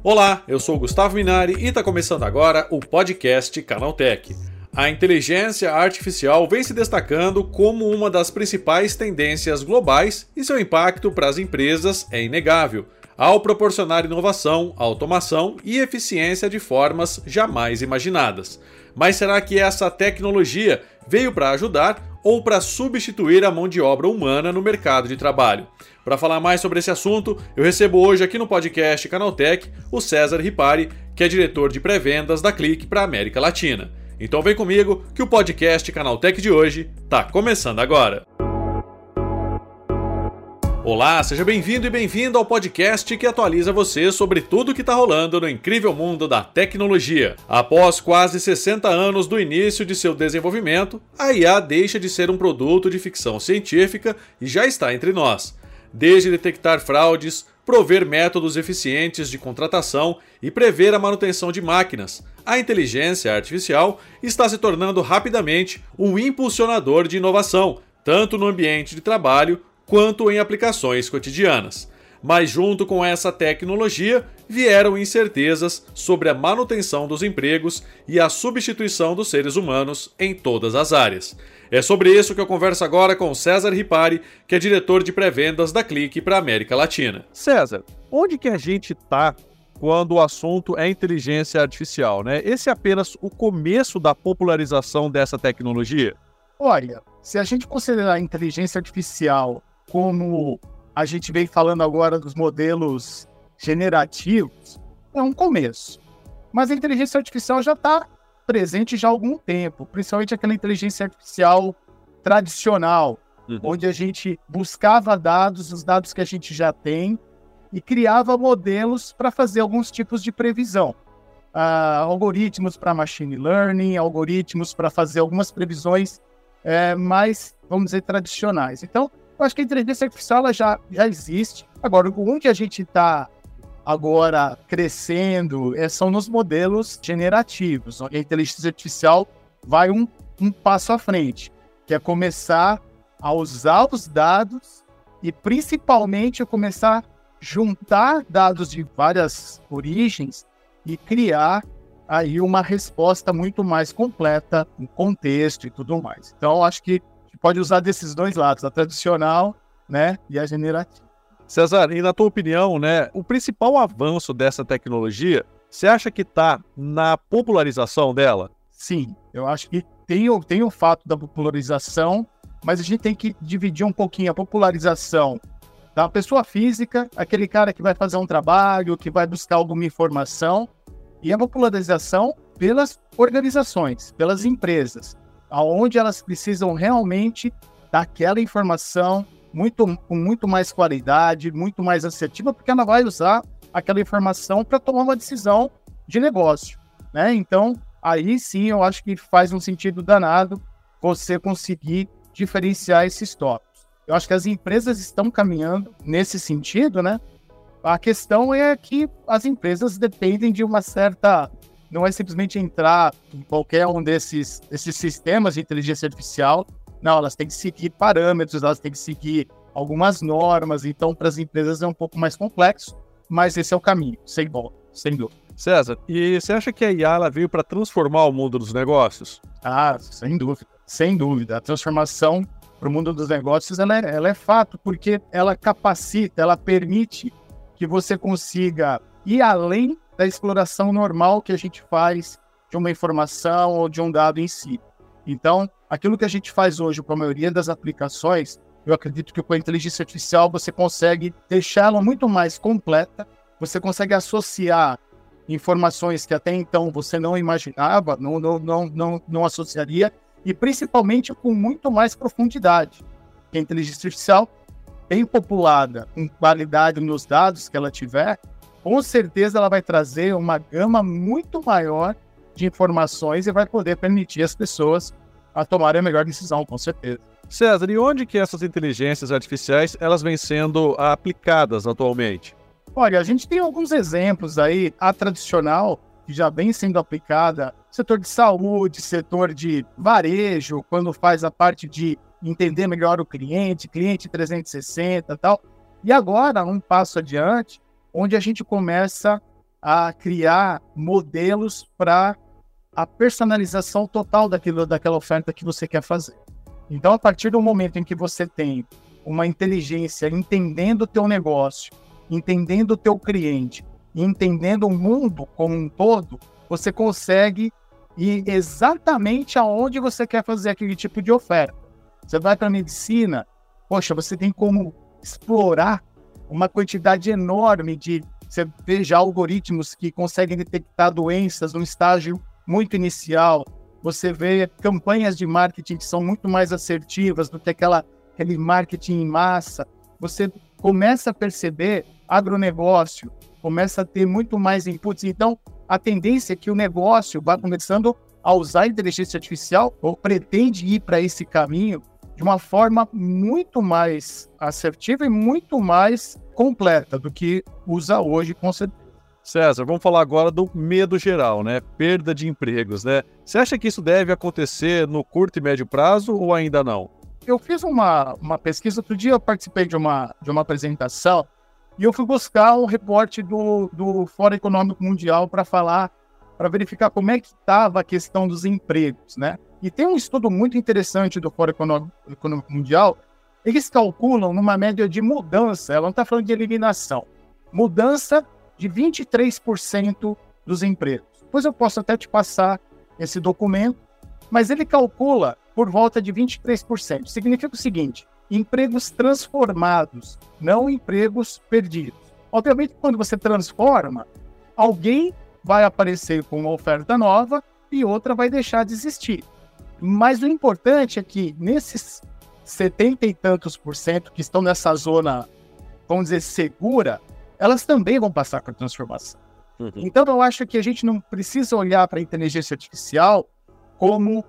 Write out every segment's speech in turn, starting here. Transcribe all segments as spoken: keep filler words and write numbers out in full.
Olá, eu sou o Gustavo Minari e está começando agora o podcast Canaltech. A inteligência artificial vem se destacando como uma das principais tendências globais e seu impacto para as empresas é inegável, ao proporcionar inovação, automação e eficiência de formas jamais imaginadas. Mas será que essa tecnologia veio para ajudar ou para substituir a mão de obra humana no mercado de trabalho? Para falar mais sobre esse assunto, eu recebo hoje aqui no podcast Canaltech o César Ripari, que é diretor de pré-vendas da Click para a América Latina. Então vem comigo que o podcast Canaltech de hoje está começando agora. Olá, seja bem-vindo e bem-vindo ao podcast que atualiza você sobre tudo o que está rolando no incrível mundo da tecnologia. Após quase sessenta anos do início de seu desenvolvimento, a I A deixa de ser um produto de ficção científica e já está entre nós. Desde detectar fraudes, prover métodos eficientes de contratação e prever a manutenção de máquinas, a inteligência artificial está se tornando rapidamente um impulsionador de inovação, tanto no ambiente de trabalho quanto em aplicações cotidianas. Mas junto com essa tecnologia vieram incertezas sobre a manutenção dos empregos e a substituição dos seres humanos em todas as áreas. É sobre isso que eu converso agora com César Ripari, que é diretor de pré-vendas da Click para a América Latina. César, onde que a gente está quando o assunto é inteligência artificial, né? Esse é apenas o começo da popularização dessa tecnologia? Olha, se a gente considerar a inteligência artificial como a gente vem falando agora dos modelos generativos, é um começo. Mas a inteligência artificial já está presente já há algum tempo, principalmente aquela inteligência artificial tradicional, uhum. onde a gente buscava dados, os dados que a gente já tem, e criava modelos para fazer alguns tipos de previsão. Ah, algoritmos para machine learning, algoritmos para fazer algumas previsões é, mais, vamos dizer, tradicionais. Então, eu acho que a inteligência artificial ela já, já existe. Agora, onde a gente está agora crescendo é, são nos modelos generativos, onde a inteligência artificial vai um, um passo à frente, que é começar a usar os dados e, principalmente, começar a juntar dados de várias origens e criar aí uma resposta muito mais completa, um contexto e tudo mais. Então, eu acho que pode usar desses dois lados, a tradicional, né, e a generativa. César, e na tua opinião, né, o principal avanço dessa tecnologia, você acha que está na popularização dela? Sim, eu acho que tem, tem o fato da popularização, mas a gente tem que dividir um pouquinho a popularização da pessoa física, aquele cara que vai fazer um trabalho, que vai buscar alguma informação, e a popularização pelas organizações, pelas empresas, aonde elas precisam realmente daquela informação muito, com muito mais qualidade, muito mais assertiva, porque ela vai usar aquela informação para tomar uma decisão de negócio, né? Então, aí sim, eu acho que faz um sentido danado você conseguir diferenciar esses tópicos. Eu acho que as empresas estão caminhando nesse sentido, né? A questão é que as empresas dependem de uma certa... Não é simplesmente entrar em qualquer um desses, desses sistemas de inteligência artificial. Não, elas têm que seguir parâmetros, elas têm que seguir algumas normas. Então, para as empresas é um pouco mais complexo, mas esse é o caminho, sem volta, sem dúvida. César, e você acha que a I A ela veio para transformar o mundo dos negócios? Ah, sem dúvida, sem dúvida. A transformação para o mundo dos negócios ela é, ela é fato, porque ela capacita, ela permite que você consiga ir além da exploração normal que a gente faz de uma informação ou de um dado em si. Então, aquilo que a gente faz hoje com a maioria das aplicações, eu acredito que com a inteligência artificial você consegue deixá-la muito mais completa, você consegue associar informações que até então você não imaginava, não, não, não, não, não associaria, e principalmente com muito mais profundidade. A inteligência artificial, bem populada, com qualidade nos dados que ela tiver, com certeza ela vai trazer uma gama muito maior de informações e vai poder permitir as pessoas a tomarem a melhor decisão, com certeza. César, e onde que essas inteligências artificiais elas vêm sendo aplicadas atualmente? Olha, a gente tem alguns exemplos aí, a tradicional, que já vem sendo aplicada, setor de saúde, setor de varejo, quando faz a parte de entender melhor o cliente, cliente trezentos e sessenta e tal. E agora, um passo adiante, onde a gente começa a criar modelos para a personalização total daquilo, daquela oferta que você quer fazer. Então, a partir do momento em que você tem uma inteligência entendendo o teu negócio, entendendo o teu cliente, entendendo o mundo como um todo, você consegue ir exatamente aonde você quer fazer aquele tipo de oferta. Você vai para a medicina, poxa, você tem como explorar uma quantidade enorme de... Você vê já algoritmos que conseguem detectar doenças num estágio muito inicial. Você vê campanhas de marketing que são muito mais assertivas do que aquela, aquele marketing em massa. Você começa a perceber agronegócio, começa a ter muito mais inputs. Então, a tendência é que o negócio vá começando a usar a inteligência artificial ou pretende ir para esse caminho de uma forma muito mais assertiva e muito mais completa do que usa hoje, com certeza. César, vamos falar agora do medo geral, né? Perda de empregos, né? Você acha que isso deve acontecer no curto e médio prazo ou ainda não? Eu fiz uma, uma pesquisa, outro dia eu participei de uma, de uma apresentação e eu fui buscar um reporte do, do Fórum Econômico Mundial para falar, para verificar como é que estava a questão dos empregos, né? E tem um estudo muito interessante do Fórum Econômico Mundial. Eles calculam numa média de mudança, ela não está falando de eliminação, mudança de vinte e três por cento dos empregos. Depois eu posso até te passar esse documento, mas ele calcula por volta de vinte e três por cento. Significa o seguinte, empregos transformados, não empregos perdidos. Obviamente, quando você transforma, alguém vai aparecer com uma oferta nova e outra vai deixar de existir. Mas o importante é que nesses setenta e tantos por cento que estão nessa zona, vamos dizer, segura, elas também vão passar por transformação. Uhum. Então, eu acho que a gente não precisa olhar para a inteligência artificial como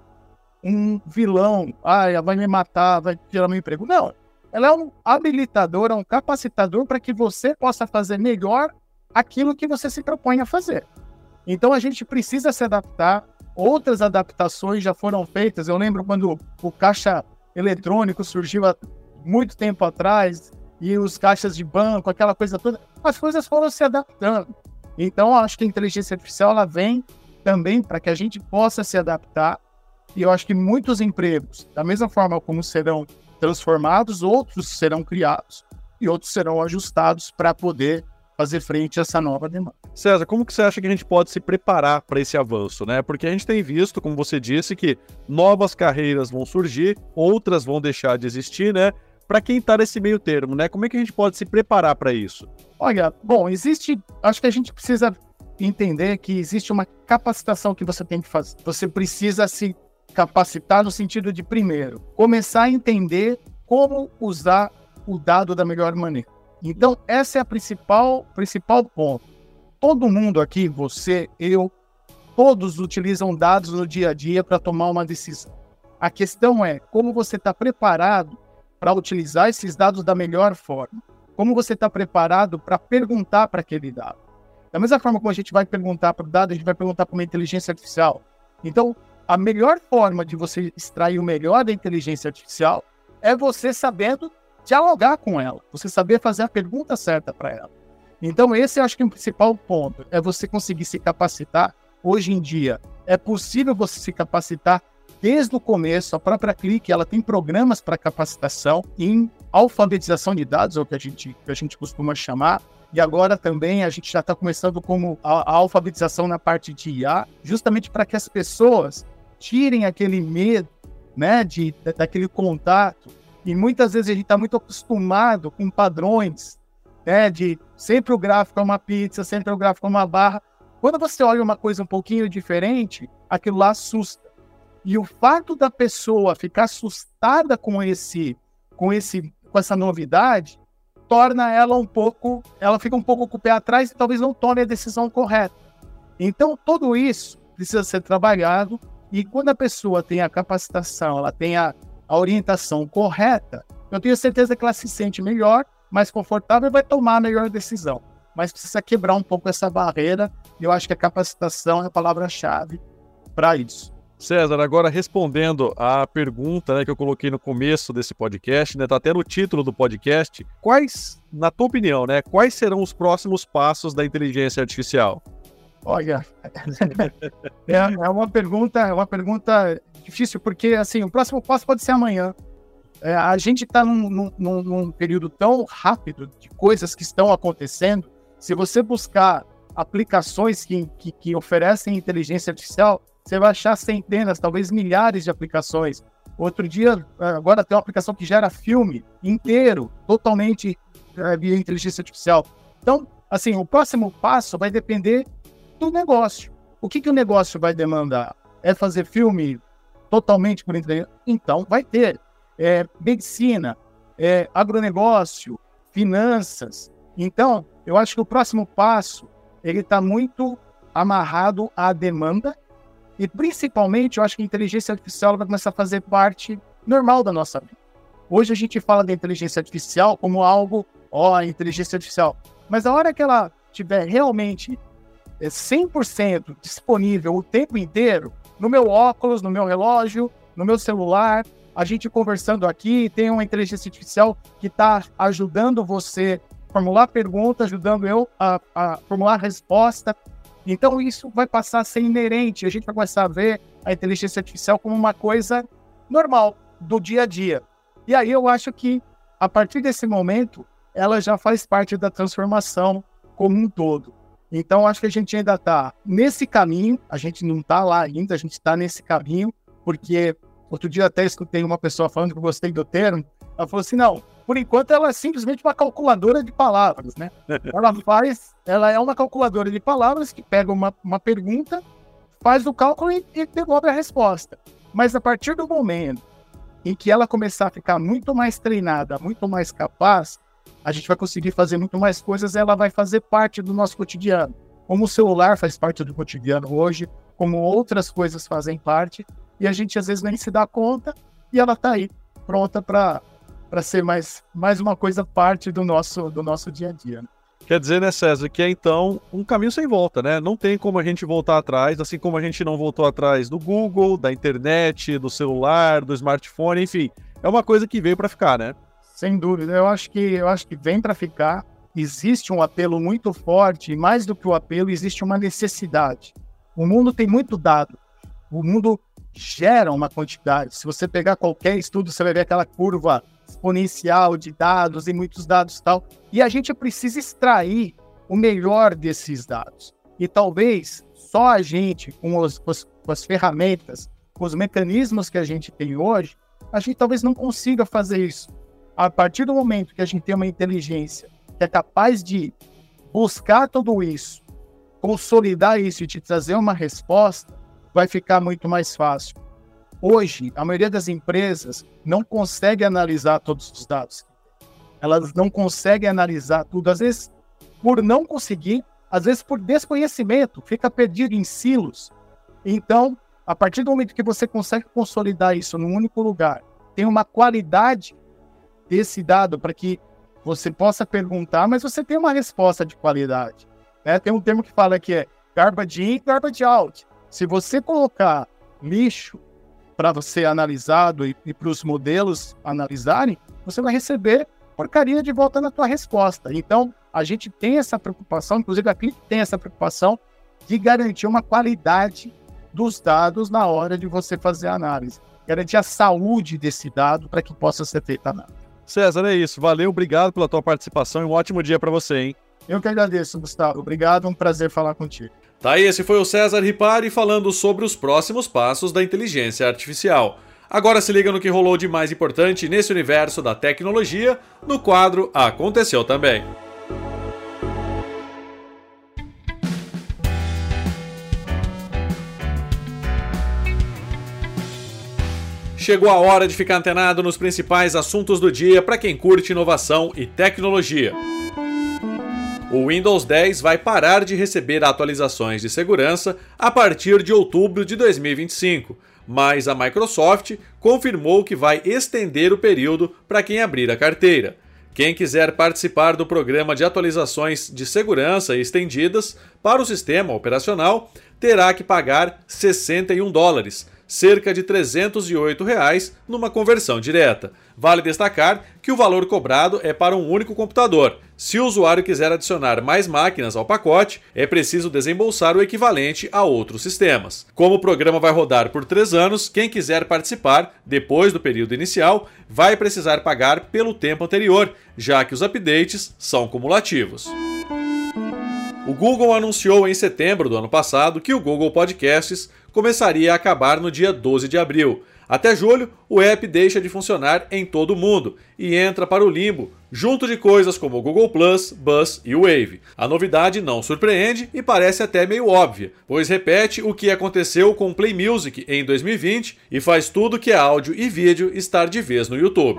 um vilão. Ah, ela vai me matar, vai tirar meu emprego. Não, ela é um habilitador, é um capacitador para que você possa fazer melhor aquilo que você se propõe a fazer. Então, a gente precisa se adaptar. Outras adaptações já foram feitas. Eu lembro quando o caixa eletrônico surgiu há muito tempo atrás, e os caixas de banco, aquela coisa toda, as coisas foram se adaptando. Então, acho que a inteligência artificial ela vem também para que a gente possa se adaptar, e eu acho que muitos empregos, da mesma forma como serão transformados, outros serão criados, e outros serão ajustados para poder fazer frente a essa nova demanda. César, como que você acha que a gente pode se preparar para esse avanço, né? Porque a gente tem visto, como você disse, que novas carreiras vão surgir, outras vão deixar de existir, né? Para quem está nesse meio termo, né? Como é que a gente pode se preparar para isso? Olha, bom, existe... Acho que a gente precisa entender que existe uma capacitação que você tem que fazer. Você precisa se capacitar no sentido de, primeiro, começar a entender como usar o dado da melhor maneira. Então, essa é a principal, principal ponto. Todo mundo aqui, você, eu, todos utilizam dados no dia a dia para tomar uma decisão. A questão é como você está preparado para utilizar esses dados da melhor forma. Como você está preparado para perguntar para aquele dado. Da mesma forma como a gente vai perguntar para o dado, a gente vai perguntar para uma inteligência artificial. Então, a melhor forma de você extrair o melhor da inteligência artificial é você sabendo dialogar com ela, você saber fazer a pergunta certa para ela. Então, esse eu acho que é o principal ponto, é você conseguir se capacitar. Hoje em dia, é possível você se capacitar desde o começo. A própria Click, ela tem programas para capacitação em alfabetização de dados, é o que a gente, que a gente costuma chamar, e agora também a gente já está começando como a, a alfabetização na parte de I A, justamente para que as pessoas tirem aquele medo, né, de, daquele contato. E muitas vezes a gente está muito acostumado com padrões, né, de sempre o gráfico é uma pizza, sempre o gráfico é uma barra. Quando você olha uma coisa um pouquinho diferente, aquilo lá assusta. E o fato da pessoa ficar assustada com esse, com esse, com essa novidade, torna ela um pouco, ela fica um pouco com o pé atrás e talvez não tome a decisão correta. Então, tudo isso precisa ser trabalhado, e quando a pessoa tem a capacitação, ela tem a, a orientação correta, eu tenho certeza que ela se sente melhor, mais confortável e vai tomar a melhor decisão. Mas precisa quebrar um pouco essa barreira, e eu acho que a capacitação é a palavra-chave para isso. César, agora respondendo à pergunta, né, que eu coloquei no começo desse podcast, né, tá até no título do podcast, quais, na tua opinião, né, quais serão os próximos passos da inteligência artificial? Olha, é, é uma pergunta, é uma pergunta difícil, porque assim, o próximo passo pode ser amanhã. É, a gente está num, num, num período tão rápido de coisas que estão acontecendo. Se você buscar aplicações que, que, que oferecem inteligência artificial, você vai achar centenas, talvez milhares de aplicações. Outro dia, agora tem uma aplicação que gera filme inteiro, totalmente é, via inteligência artificial. Então, assim, o próximo passo vai depender do negócio. O que, que o negócio vai demandar? É fazer filme totalmente por inteligência? Então, vai ter. É, medicina, é, agronegócio, finanças. Então, eu acho que o próximo passo ele está muito amarrado à demanda e, principalmente, eu acho que a inteligência artificial vai começar a fazer parte normal da nossa vida. Hoje a gente fala da inteligência artificial como algo, ó, a inteligência artificial. Mas a hora que ela estiver realmente é, cem por cento disponível o tempo inteiro, no meu óculos, no meu relógio, no meu celular, a gente conversando aqui, tem uma inteligência artificial que está ajudando você a formular perguntas, ajudando eu a, a formular resposta. Então, isso vai passar a ser inerente. A gente vai começar a ver a inteligência artificial como uma coisa normal, do dia a dia. E aí eu acho que, a partir desse momento, ela já faz parte da transformação como um todo. Então, acho que a gente ainda está nesse caminho, a gente não está lá ainda, a gente está nesse caminho, porque... Outro dia até escutei uma pessoa falando que eu gostei do termo. Ela falou assim, não, por enquanto ela é simplesmente uma calculadora de palavras, né? Ela faz, ela é uma calculadora de palavras que pega uma, uma pergunta, faz o cálculo e, e devolve a resposta. Mas a partir do momento em que ela começar a ficar muito mais treinada, muito mais capaz, a gente vai conseguir fazer muito mais coisas e ela vai fazer parte do nosso cotidiano. Como o celular faz parte do cotidiano hoje, como outras coisas fazem parte, e a gente às vezes nem se dá conta, e ela está aí, pronta para ser mais, mais uma coisa parte do nosso, do nosso dia a dia. Né? Quer dizer, né, César, que é então um caminho sem volta, né? Não tem como a gente voltar atrás, assim como a gente não voltou atrás do Google, da internet, do celular, do smartphone, enfim. É uma coisa que veio para ficar, né? Sem dúvida, eu acho que, eu acho que vem para ficar. Existe um apelo muito forte, e mais do que o apelo, existe uma necessidade. O mundo tem muito dado. O mundo gera uma quantidade. Se você pegar qualquer estudo, você vai ver aquela curva exponencial de dados e muitos dados e tal. E a gente precisa extrair o melhor desses dados. E talvez só a gente, com, os, com, as, com as ferramentas, com os mecanismos que a gente tem hoje, a gente talvez não consiga fazer isso. A partir do momento que a gente tem uma inteligência que é capaz de buscar tudo isso, consolidar isso e te trazer uma resposta, vai ficar muito mais fácil. Hoje, a maioria das empresas não consegue analisar todos os dados. Elas não conseguem analisar tudo, às vezes por não conseguir, às vezes por desconhecimento, fica perdido em silos. Então, a partir do momento que você consegue consolidar isso num único lugar, tem uma qualidade desse dado para que você possa perguntar, mas você tem uma resposta de qualidade. Né? Tem um termo que fala que é garbage in, garbage out. Se você colocar lixo para você analisado e, e para os modelos analisarem, você vai receber porcaria de volta na tua resposta. Então, a gente tem essa preocupação, inclusive a Click tem essa preocupação de garantir uma qualidade dos dados na hora de você fazer a análise. Garantir a saúde desse dado para que possa ser feita a análise. César, é isso. Valeu, obrigado pela tua participação e um ótimo dia para você, hein? Eu que agradeço, Gustavo. Obrigado, um prazer falar contigo. Tá aí, esse foi o César Ripari falando sobre os próximos passos da inteligência artificial. Agora se liga no que rolou de mais importante nesse universo da tecnologia, no quadro Aconteceu Também. Chegou a hora de ficar antenado nos principais assuntos do dia para quem curte inovação e tecnologia. O Windows dez vai parar de receber atualizações de segurança a partir de outubro de dois mil e vinte e cinco, mas a Microsoft confirmou que vai estender o período para quem abrir a carteira. Quem quiser participar do programa de atualizações de segurança estendidas para o sistema operacional terá que pagar sessenta e um dólares, cerca de trezentos e oito reais numa conversão direta. Vale destacar que o valor cobrado é para um único computador. Se o usuário quiser adicionar mais máquinas ao pacote, é preciso desembolsar o equivalente a outros sistemas. Como o programa vai rodar por três anos, quem quiser participar depois do período inicial vai precisar pagar pelo tempo anterior, já que os updates são cumulativos. O Google anunciou em setembro do ano passado que o Google Podcasts começaria a acabar no dia doze de abril. Até julho, o app deixa de funcionar em todo o mundo e entra para o limbo, junto de coisas como o Google Plus, Buzz e o Wave. A novidade não surpreende e parece até meio óbvia, pois repete o que aconteceu com o Play Music em dois mil e vinte e faz tudo que é áudio e vídeo estar de vez no YouTube.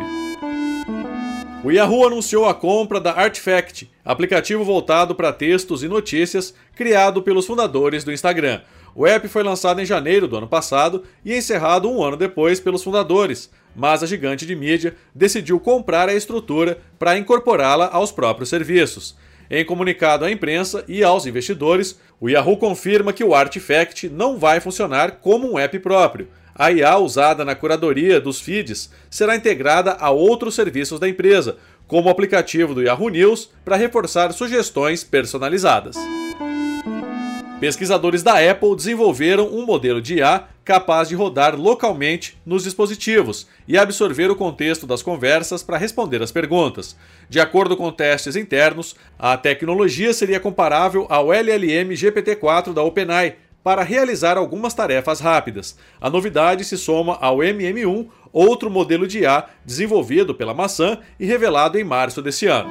O Yahoo anunciou a compra da Artifact, aplicativo voltado para textos e notícias, criado pelos fundadores do Instagram. O app foi lançado em janeiro do ano passado e encerrado um ano depois pelos fundadores, mas a gigante de mídia decidiu comprar a estrutura para incorporá-la aos próprios serviços. Em comunicado à imprensa e aos investidores, o Yahoo confirma que o Artifact não vai funcionar como um app próprio. A I A usada na curadoria dos feeds será integrada a outros serviços da empresa, como o aplicativo do Yahoo News, para reforçar sugestões personalizadas. Pesquisadores da Apple desenvolveram um modelo de I A capaz de rodar localmente nos dispositivos e absorver o contexto das conversas para responder às perguntas. De acordo com testes internos, a tecnologia seria comparável ao L L M G P T quatro da OpenAI, para realizar algumas tarefas rápidas. A novidade se soma ao M M um, outro modelo de I A desenvolvido pela maçã e revelado em março desse ano.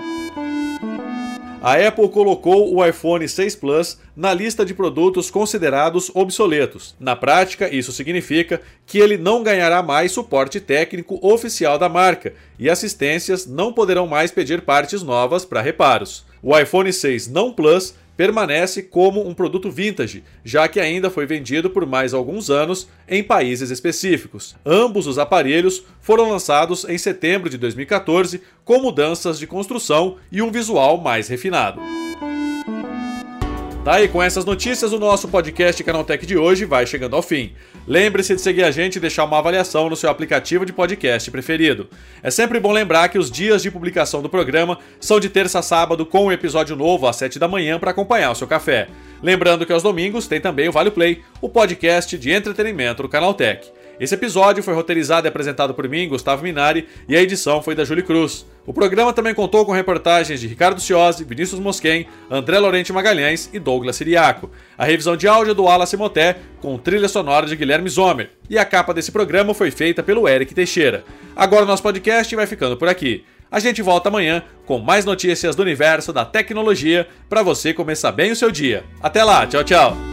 A Apple colocou o iPhone seis Plus na lista de produtos considerados obsoletos. Na prática, isso significa que ele não ganhará mais suporte técnico oficial da marca e assistências não poderão mais pedir partes novas para reparos. O iPhone seis não Plus permanece como um produto vintage, já que ainda foi vendido por mais alguns anos em países específicos. Ambos os aparelhos foram lançados em setembro de dois mil e quatorze com mudanças de construção e um visual mais refinado. Tá, e com essas notícias, o nosso podcast Canaltech de hoje vai chegando ao fim. Lembre-se de seguir a gente e deixar uma avaliação no seu aplicativo de podcast preferido. É sempre bom lembrar que os dias de publicação do programa são de terça a sábado, com um episódio novo às sete da manhã para acompanhar o seu café. Lembrando que aos domingos tem também o Vale Play, o podcast de entretenimento do Canaltech. Esse episódio foi roteirizado e apresentado por mim, Gustavo Minari, e a edição foi da Júlia Cruz. O programa também contou com reportagens de Ricardo Ciosi, Vinícius Mosquen, André Lorente Magalhães e Douglas Siriaco. A revisão de áudio é do Wallace Moté, com trilha sonora de Guilherme Zomer. E a capa desse programa foi feita pelo Eric Teixeira. Agora o nosso podcast vai ficando por aqui. A gente volta amanhã com mais notícias do universo da tecnologia para você começar bem o seu dia. Até lá, tchau, tchau!